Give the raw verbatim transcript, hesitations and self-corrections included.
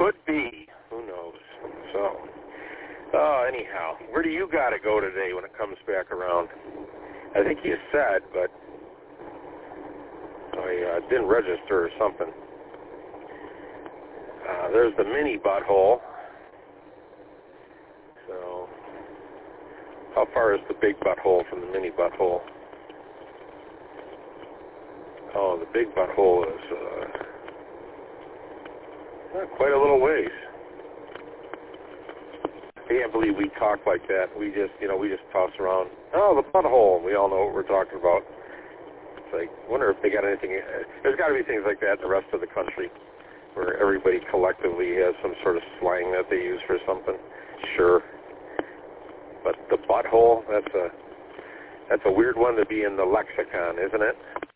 Could be. Who knows? So, uh, anyhow, where do you got to go today when it comes back around? I think you said, but I uh, didn't register or something. Uh, there's the mini butthole. So, how far is the big butthole from the mini butthole? Oh, the big butthole is uh, quite a little ways. I can't believe we talk like that. We just, you know, we just toss around, oh, the butthole. We all know what we're talking about. It's like, I wonder if they got anything. There's got to be things like that in the rest of the country where everybody collectively has some sort of slang that they use for something. Sure. But the butthole, that's a, that's a weird one to be in the lexicon, isn't it?